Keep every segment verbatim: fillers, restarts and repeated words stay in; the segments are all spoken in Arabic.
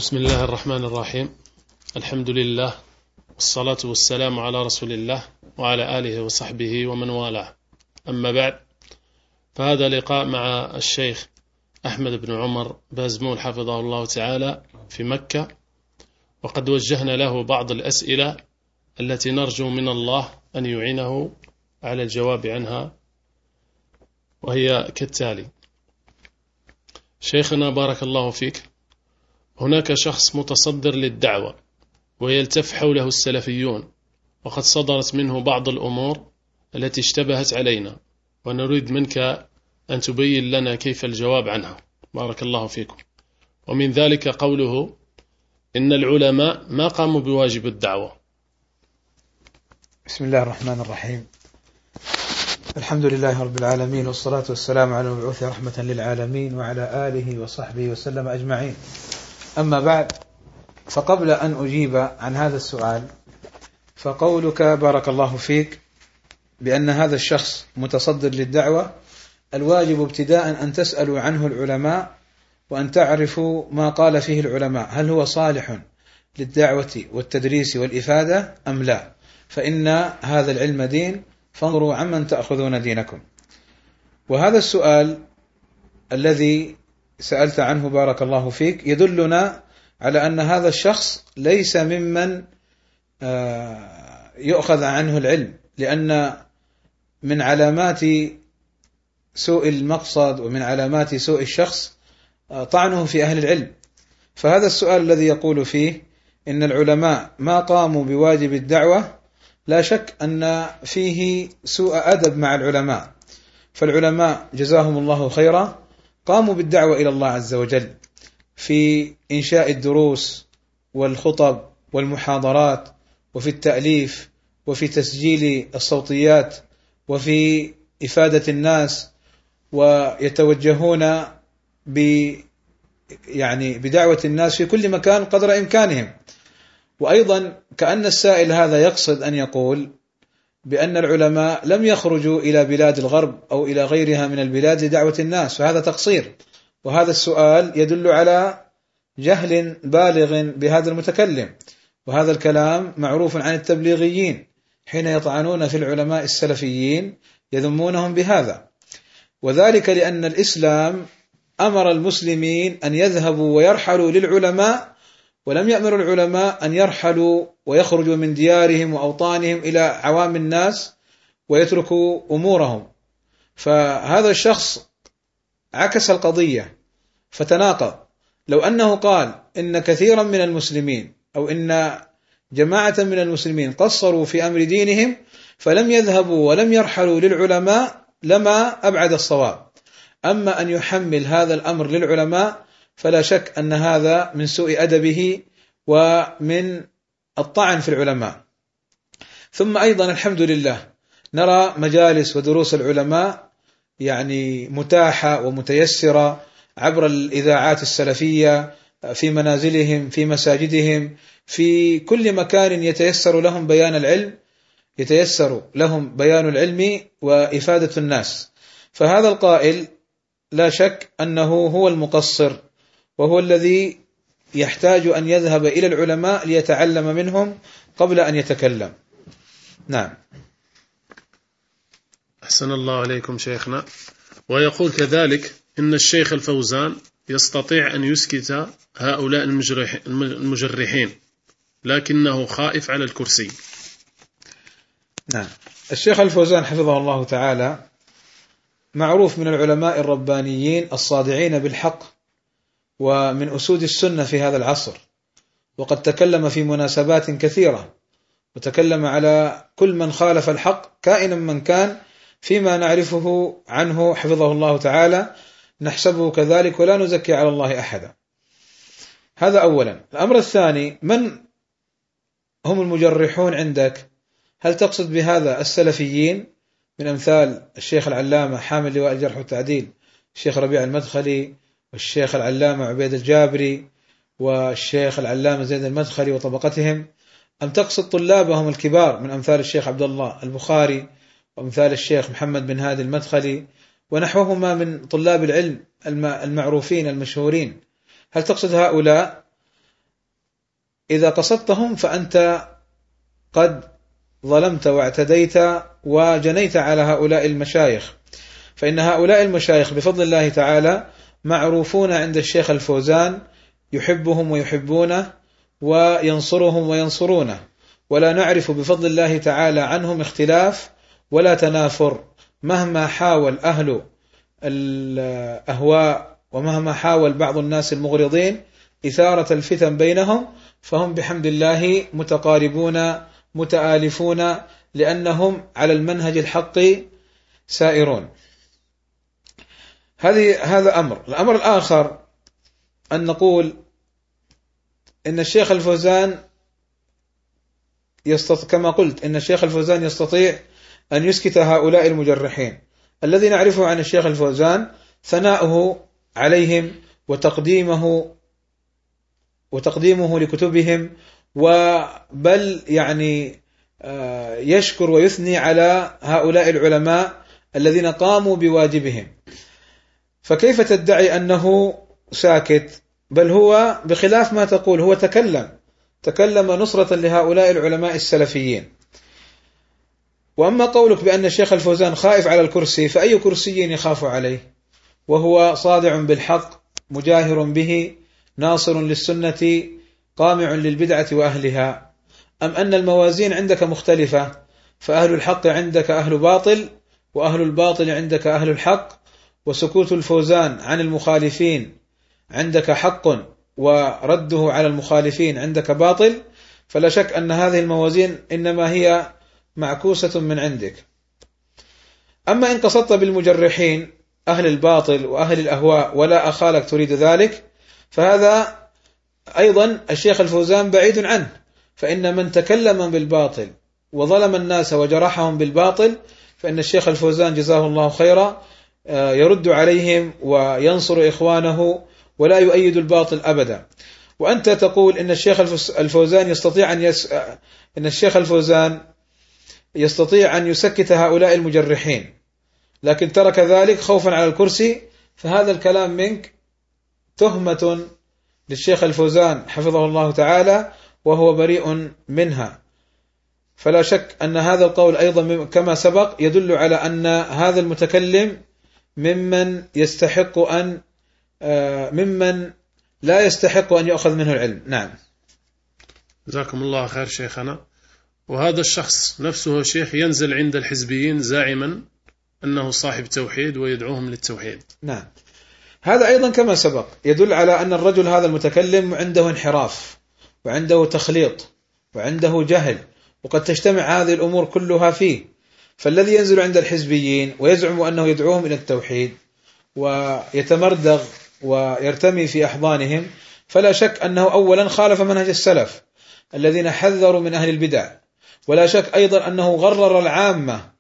بسم الله الرحمن الرحيم. الحمد لله والصلاة والسلام على رسول الله وعلى آله وصحبه ومن والاه. أما بعد، فهذا لقاء مع الشيخ أحمد بن عمر بازمول حفظه الله تعالى في مكة، وقد وجهنا له بعض الأسئلة التي نرجو من الله أن يعينه على الجواب عنها، وهي كالتالي: شيخنا بارك الله فيك، هناك شخص متصدر للدعوة ويلتف حوله السلفيون، وقد صدرت منه بعض الأمور التي اشتبهت علينا، ونريد منك أن تبين لنا كيف الجواب عنها بارك الله فيكم. ومن ذلك قوله إن العلماء ما قاموا بواجب الدعوة. بسم الله الرحمن الرحيم. الحمد لله رب العالمين، والصلاة والسلام على المبعوث رحمة للعالمين وعلى آله وصحبه وسلم أجمعين. أما بعد، فقبل أن أجيب عن هذا السؤال، فقولك بارك الله فيك بأن هذا الشخص متصدر للدعوة، الواجب ابتداء أن تسألوا عنه العلماء وأن تعرفوا ما قال فيه العلماء، هل هو صالح للدعوة والتدريس والإفادة أم لا؟ فإن هذا العلم دين، فانظروا عمن تأخذون دينكم. وهذا السؤال الذي سألت عنه بارك الله فيك يدلنا على أن هذا الشخص ليس ممن يؤخذ عنه العلم، لأن من علامات سوء المقصد ومن علامات سوء الشخص طعنه في أهل العلم. فهذا السؤال الذي يقول فيه إن العلماء ما قاموا بواجب الدعوة، لا شك أن فيه سوء أدب مع العلماء. فالعلماء جزاهم الله خيرا قاموا بالدعوة إلى الله عز وجل في إنشاء الدروس والخطب والمحاضرات، وفي التأليف، وفي تسجيل الصوتيات، وفي إفادة الناس، ويتوجهون ب يعني بدعوة الناس في كل مكان قدر إمكانهم. وأيضا كأن السائل هذا يقصد أن يقول بأن العلماء لم يخرجوا إلى بلاد الغرب أو إلى غيرها من البلاد لدعوة الناس، فهذا تقصير. وهذا السؤال يدل على جهل بالغ بهذا المتكلم، وهذا الكلام معروف عن التبليغيين حين يطعنون في العلماء السلفيين يذمونهم بهذا، وذلك لأن الإسلام أمر المسلمين أن يذهبوا ويرحلوا للعلماء، ولم يأمر العلماء أن يرحلوا ويخرجوا من ديارهم وأوطانهم إلى عوام الناس ويتركوا أمورهم. فهذا الشخص عكس القضية فتناقض. لو أنه قال إن كثيرا من المسلمين أو إن جماعة من المسلمين قصروا في أمر دينهم فلم يذهبوا ولم يرحلوا للعلماء لما أبعد الصواب. أما أن يحمل هذا الأمر للعلماء فلا شك أن هذا من سوء أدبه ومن الطعن في العلماء. ثم أيضا الحمد لله نرى مجالس ودروس العلماء يعني متاحة ومتيسرة عبر الإذاعات السلفية، في منازلهم، في مساجدهم، في كل مكان يتيسر لهم بيان العلم، يتيسر لهم بيان العلم وإفادة الناس. فهذا القائل لا شك أنه هو المقصر، وهو الذي يحتاج أن يذهب إلى العلماء ليتعلم منهم قبل أن يتكلم. نعم. أحسن الله عليكم شيخنا. ويقول كذلك إن الشيخ الفوزان يستطيع أن يسكت هؤلاء المجرحين، لكنه خائف على الكرسي. نعم. الشيخ الفوزان حفظه الله تعالى معروف من العلماء الربانيين الصادعين بالحق، ومن أسود السنة في هذا العصر، وقد تكلم في مناسبات كثيرة، وتكلم على كل من خالف الحق كائنا من كان فيما نعرفه عنه حفظه الله تعالى، نحسبه كذلك ولا نزكي على الله أحدا. هذا أولا. الأمر الثاني، من هم المجرحون عندك؟ هل تقصد بهذا السلفيين من أمثال الشيخ العلامة حامل لواء الجرح والتعديل الشيخ ربيع المدخلي، والشيخ العلامة عبيد الجابري، والشيخ العلامة زيد المدخلي وطبقتهم، أم تقصد طلابهم الكبار من أمثال الشيخ عبد الله البخاري وأمثال الشيخ محمد بن هادي المدخلي ونحوهما من طلاب العلم المعروفين المشهورين؟ هل تقصد هؤلاء إذا قصدتهم فأنت قد ظلمت واعتديت وجنيت على هؤلاء المشايخ، فإن هؤلاء المشايخ بفضل الله تعالى معروفون عند الشيخ الفوزان، يحبهم ويحبونه وينصرهم وينصرونه، ولا نعرف بفضل الله تعالى عنهم اختلاف ولا تنافر، مهما حاول أهل الأهواء ومهما حاول بعض الناس المغرضين إثارة الفتن بينهم، فهم بحمد الله متقاربون متآلفون، لأنهم على المنهج الحق سائرون. هذه هذا أمر. الأمر الآخر أن نقول إن الشيخ الفوزان يستطيع، كما قلت إن الشيخ الفوزان يستطيع أن يسكت هؤلاء المجرحين. الذي نعرفه عن الشيخ الفوزان ثناؤه عليهم وتقديمه وتقديمه لكتبهم، وبل يعني يشكر ويثني على هؤلاء العلماء الذين قاموا بواجبهم. فكيف تدعي أنه ساكت؟ بل هو بخلاف ما تقول، هو تكلم تكلم نصرة لهؤلاء العلماء السلفيين. وأما قولك بأن الشيخ الفوزان خائف على الكرسي، فأي كرسي يخاف عليه وهو صادع بالحق مجاهر به ناصر للسنة قامع للبدعة وأهلها؟ أم أن الموازين عندك مختلفة، فأهل الحق عندك أهل باطل وأهل الباطل عندك أهل الحق، وسكوت الفوزان عن المخالفين عندك حق ورده على المخالفين عندك باطل؟ فلا شك أن هذه الموازين إنما هي معكوسة من عندك. أما إن قصدت بالمجرحين أهل الباطل وأهل الأهواء ولا أخالك تريد ذلك، فهذا أيضا الشيخ الفوزان بعيد عنه، فإن من تكلم بالباطل وظلم الناس وجرحهم بالباطل فإن الشيخ الفوزان جزاه الله خيرا يرد عليهم وينصر إخوانه ولا يؤيد الباطل أبدا. وأنت تقول إن الشيخ الفوزان يستطيع أن يس... إن الشيخ الفوزان يستطيع أن يسكت هؤلاء المجرحين، لكن ترك ذلك خوفا على الكرسي، فهذا الكلام منك تهمة للشيخ الفوزان حفظه الله تعالى وهو بريء منها. فلا شك أن هذا القول أيضا كما سبق يدل على أن هذا المتكلم ممن يستحق أن ممن لا يستحق أن يأخذ منه العلم. نعم. جزاكم الله خير شيخنا. وهذا الشخص نفسه شيخ ينزل عند الحزبيين زاعما أنه صاحب توحيد ويدعوهم للتوحيد. نعم، هذا أيضا كما سبق يدل على أن الرجل هذا المتكلم عنده انحراف وعنده تخليط وعنده جهل، وقد تجتمع هذه الأمور كلها فيه. فالذي ينزل عند الحزبيين ويزعم أنه يدعوهم إلى التوحيد ويتمردغ ويرتمي في أحضانهم، فلا شك أنه أولا خالف منهج السلف الذين حذروا من أهل البدع، ولا شك أيضا أنه غرر العامة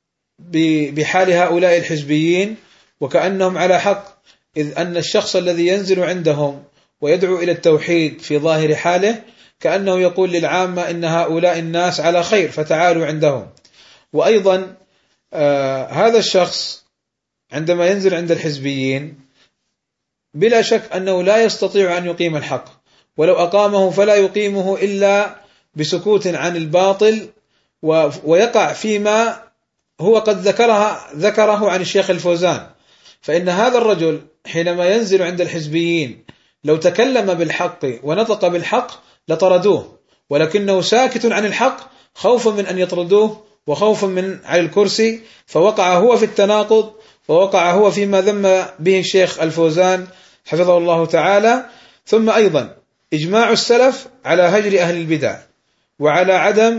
بحال هؤلاء الحزبيين وكأنهم على حق، إذ أن الشخص الذي ينزل عندهم ويدعو إلى التوحيد في ظاهر حاله كأنه يقول للعامة إن هؤلاء الناس على خير فتعالوا عندهم. وأيضا آه هذا الشخص عندما ينزل عند الحزبيين بلا شك أنه لا يستطيع أن يقيم الحق، ولو أقامه فلا يقيمه إلا بسكوت عن الباطل ويقع فيما هو قد ذكرها ذكره عن الشيخ الفوزان. فإن هذا الرجل حينما ينزل عند الحزبيين لو تكلم بالحق ونطق بالحق لطردوه، ولكنه ساكت عن الحق خوفا من أن يطردوه وخوفا من على الكرسي، فوقع هو في التناقض ووقع هو فيما ذم به الشيخ الفوزان حفظه الله تعالى. ثم أيضا إجماع السلف على هجر أهل البدع وعلى عدم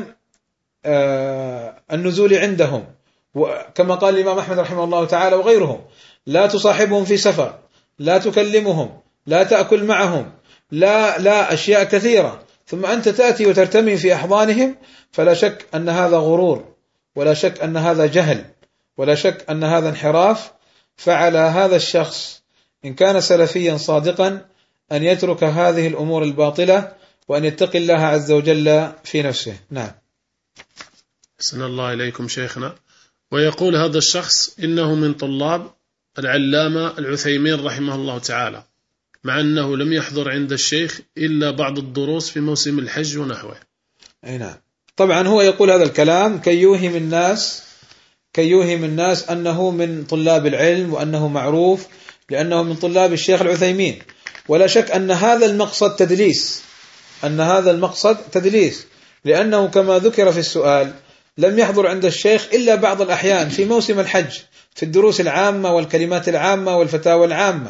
آه النزول عندهم، وكما قال الإمام أحمد رحمه الله تعالى وغيرهم: لا تصاحبهم في سفر، لا تكلمهم، لا تأكل معهم، لا لا أشياء كثيرة، ثم أنت تأتي وترتمي في أحضانهم. فلا شك أن هذا غرور، ولا شك أن هذا جهل، ولا شك أن هذا انحراف. فعلى هذا الشخص إن كان سلفيا صادقا أن يترك هذه الأمور الباطلة وأن يتقي الله عز وجل في نفسه. نعم. أحسن الله إليكم شيخنا. ويقول هذا الشخص إنه من طلاب العلامة العثيمين رحمه الله تعالى، مع أنه لم يحضر عند الشيخ إلا بعض الدروس في موسم الحج ونحوه. أي نعم. طبعا هو يقول هذا الكلام كي يوهم الناس كي يوهم الناس أنه من طلاب العلم وأنه معروف لأنه من طلاب الشيخ العثيمين، ولا شك أن هذا المقصد تدليس أن هذا المقصد تدليس لأنه كما ذكر في السؤال لم يحضر عند الشيخ إلا بعض الأحيان في موسم الحج في الدروس العامة والكلمات العامة والفتاوى العامة،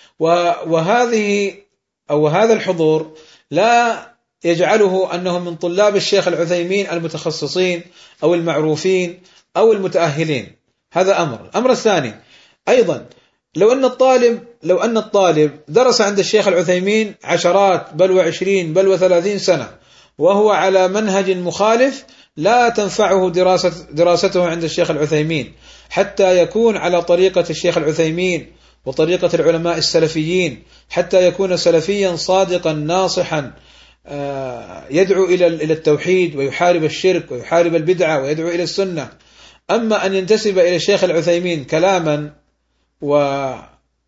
وهذه أو هذا الحضور لا يجعله أنه من طلاب الشيخ العثيمين المتخصصين أو المعروفين أو المتأهلين. هذا أمر. الأمر الثاني أيضا لو أن الطالب لو أن الطالب درس عند الشيخ العثيمين عشرات بل وعشرين بل وثلاثين سنة وهو على منهج مخالف لا تنفعه دراسة دراسته عند الشيخ العثيمين حتى يكون على طريقة الشيخ العثيمين وطريقة العلماء السلفيين، حتى يكون سلفيا صادقا ناصحا يدعو إلى إلى التوحيد ويحارب الشرك ويحارب البدعة ويدعو إلى السنة. أما أن ينتسب إلى الشيخ العثيمين كلاما وكونه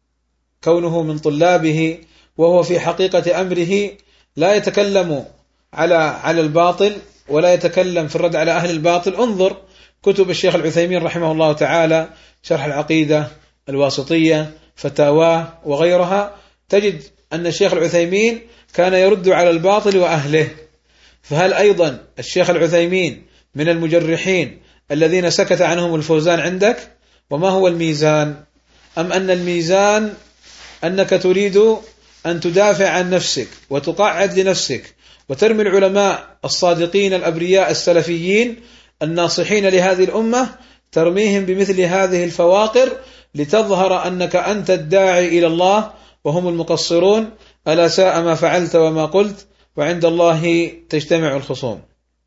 من طلابه وهو في حقيقة أمره لا يتكلم على على الباطل ولا يتكلم في الرد على أهل الباطل، انظر كتب الشيخ العثيمين رحمه الله تعالى، شرح العقيدة الواسطية، فتاواه وغيرها، تجد أن الشيخ العثيمين كان يرد على الباطل وأهله. فهل أيضا الشيخ العثيمين من المجرحين الذين سكت عنهم الفوزان عندك؟ وما هو الميزان؟ أم أن الميزان أنك تريد أن تدافع عن نفسك وتقعد لنفسك وترمي العلماء الصادقين الأبرياء السلفيين الناصحين لهذه الأمة، ترميهم بمثل هذه الفواقر لتظهر أنك أنت الداعي إلى الله وهم المقصرون؟ ألا ساء ما فعلت وما قلت، وعند الله تجتمع الخصوم.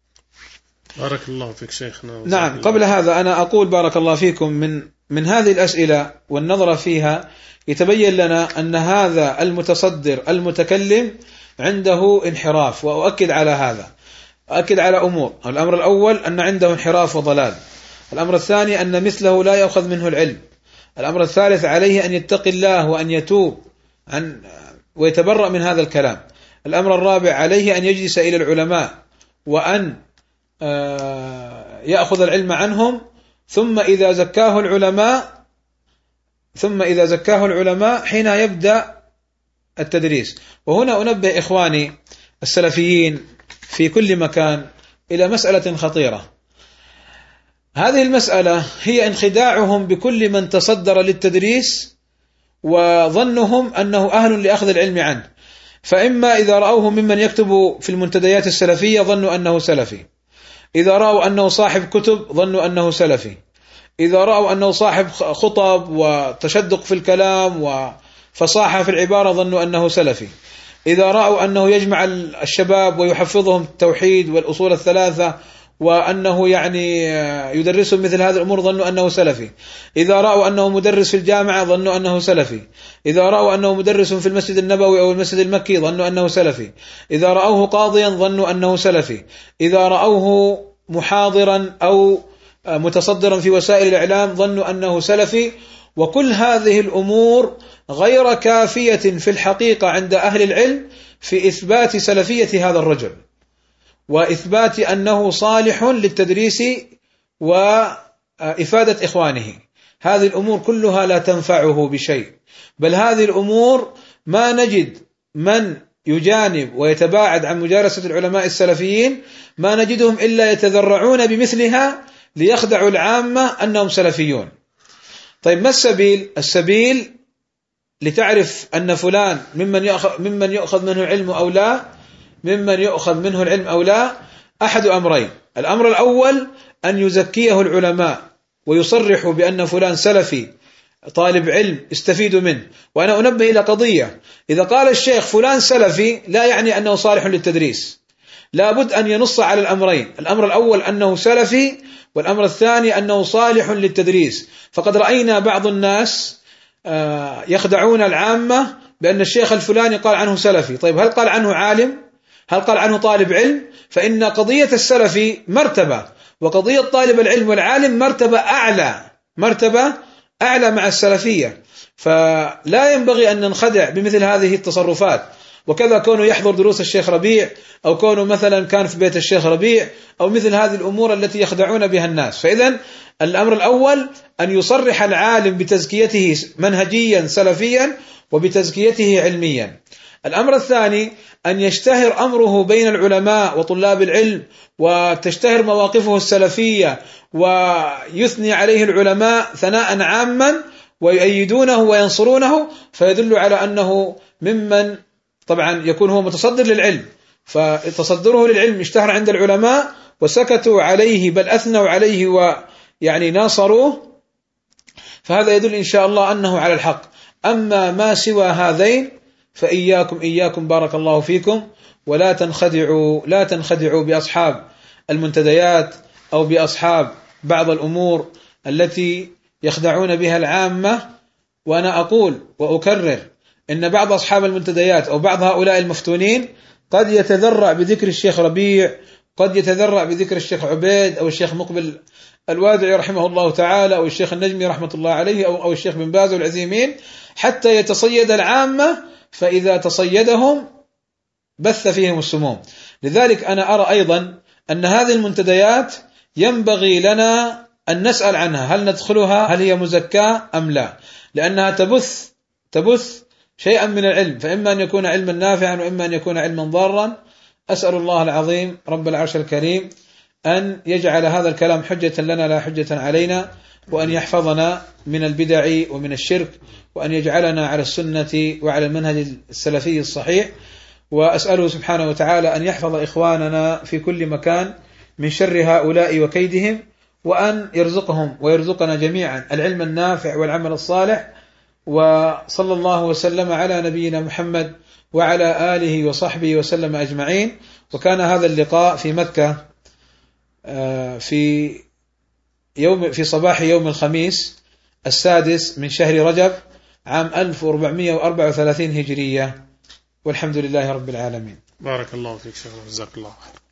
بارك الله فيك شيخنا. نعم. قبل هذا أنا أقول بارك الله فيكم من من هذه الأسئلة والنظر فيها يتبين لنا أن هذا المتصدر المتكلم عنده انحراف، وأؤكد على هذا، أؤكد على أمور. الأمر الأول أن عنده انحراف وضلال. الأمر الثاني أن مثله لا يأخذ منه العلم. الأمر الثالث عليه أن يتقي الله وأن يتوب عن ويتبرأ من هذا الكلام. الأمر الرابع عليه أن يجلس إلى العلماء وأن يأخذ العلم عنهم، ثم إذا زكاه العلماء ثم إذا زكاه العلماء حين يبدأ التدريس. وهنا أنبه إخواني السلفيين في كل مكان إلى مسألة خطيرة. هذه المسألة هي انخداعهم بكل من تصدر للتدريس وظنهم أنه أهل لأخذ العلم عنه. فإما إذا رأوه ممن يكتب في المنتديات السلفية ظنوا أنه سلفي، إذا رأوا أنه صاحب كتب ظنوا أنه سلفي، إذا رأوا أنه صاحب خطب وتشدق في الكلام وفصاحة في العبارة ظنوا أنه سلفي، إذا رأوا أنه يجمع الشباب ويحفظهم التوحيد والأصول الثلاثة وأنه يعني يدرسهم مثل هذه الأمور ظنوا أنه سلفي، إذا رأوا أنه مدرس في الجامعة ظنوا أنه سلفي، إذا رأوا أنه مدرس في المسجد النبوي أو المسجد المكي ظنوا أنه سلفي، إذا رأوه قاضيا ظنوا أنه سلفي، إذا رأوه محاضرا أو متصدرا في وسائل الإعلام ظنوا أنه سلفي. وكل هذه الأمور غير كافية في الحقيقة عند أهل العلم في إثبات سلفية هذا الرجل وإثبات أنه صالح للتدريس وإفادة إخوانه. هذه الأمور كلها لا تنفعه بشيء، بل هذه الأمور ما نجد من يجانب ويتباعد عن مجالسة العلماء السلفيين، ما نجدهم إلا يتذرعون بمثلها ليخدعوا العامة أنهم سلفيون. طيب ما السبيل؟ السبيل لتعرف أن فلان ممن يأخذ, ممن يأخذ منه العلم أو لا ممن يأخذ منه العلم أو لا أحد أمرين. الأمر الأول أن يزكيه العلماء ويصرحوا بأن فلان سلفي طالب علم استفيدوا منه. وأنا أنبه إلى قضية، إذا قال الشيخ فلان سلفي لا يعني أنه صالح للتدريس، لا بد أن ينص على الأمرين. الأمر الأول أنه سلفي، والأمر الثاني أنه صالح للتدريس. فقد رأينا بعض الناس يخدعون العامة بأن الشيخ الفلاني قال عنه سلفي. طيب هل قال عنه عالم؟ هل قال عنه طالب علم؟ فإن قضية السلفي مرتبة، وقضية طالب العلم والعالم مرتبة أعلى مرتبة أعلى مع السلفية، فلا ينبغي أن ننخدع بمثل هذه التصرفات. وكذا كونه يحضر دروس الشيخ ربيع، أو كونه مثلا كان في بيت الشيخ ربيع، أو مثل هذه الأمور التي يخدعون بها الناس. فإذا الأمر الأول أن يصرح العالم بتزكيته منهجيا سلفيا وبتزكيته علميا. الأمر الثاني أن يشتهر أمره بين العلماء وطلاب العلم، وتشتهر مواقفه السلفية، ويثني عليه العلماء ثناء عاما ويؤيدونه وينصرونه، فيدل على أنه ممن طبعا يكون هو متصدر للعلم، فتصدره للعلم اشتهر عند العلماء وسكتوا عليه بل أثنوا عليه ويعني ناصروه، فهذا يدل إن شاء الله أنه على الحق. أما ما سوى هذين فإياكم إياكم بارك الله فيكم، ولا تنخدعوا لا تنخدعوا بأصحاب المنتديات أو بأصحاب بعض الأمور التي يخدعون بها العامة. وأنا أقول وأكرر إن بعض أصحاب المنتديات أو بعض هؤلاء المفتونين قد يتذرع بذكر الشيخ ربيع، قد يتذرع بذكر الشيخ عبيد أو الشيخ مقبل الوادعي رحمه الله تعالى، أو الشيخ النجمي رحمة الله عليه، أو, أو الشيخ بن باز والعثيمين، حتى يتصيد العامة، فإذا تصيدهم بث فيهم السموم. لذلك أنا أرى أيضا أن هذه المنتديات ينبغي لنا أن نسأل عنها، هل ندخلها، هل هي مزكاة أم لا، لأنها تبث تبث شيئا من العلم، فإما أن يكون علما نافعا وإما أن يكون علما ضارا. أسأل الله العظيم رب العرش الكريم أن يجعل هذا الكلام حجة لنا لا حجة علينا، وأن يحفظنا من البدع ومن الشرك، وأن يجعلنا على السنة وعلى المنهج السلفي الصحيح. وأسأله سبحانه وتعالى أن يحفظ إخواننا في كل مكان من شر هؤلاء وكيدهم، وأن يرزقهم ويرزقنا جميعا العلم النافع والعمل الصالح. وصلى الله وسلم على نبينا محمد وعلى آله وصحبه وسلم أجمعين. وكان هذا اللقاء في مكة في يوم في صباح يوم الخميس السادس من شهر رجب عام ألف وأربعمائة وأربعة وثلاثين هجرية، والحمد لله رب العالمين. بارك الله فيك شيخنا، جزاك الله خير.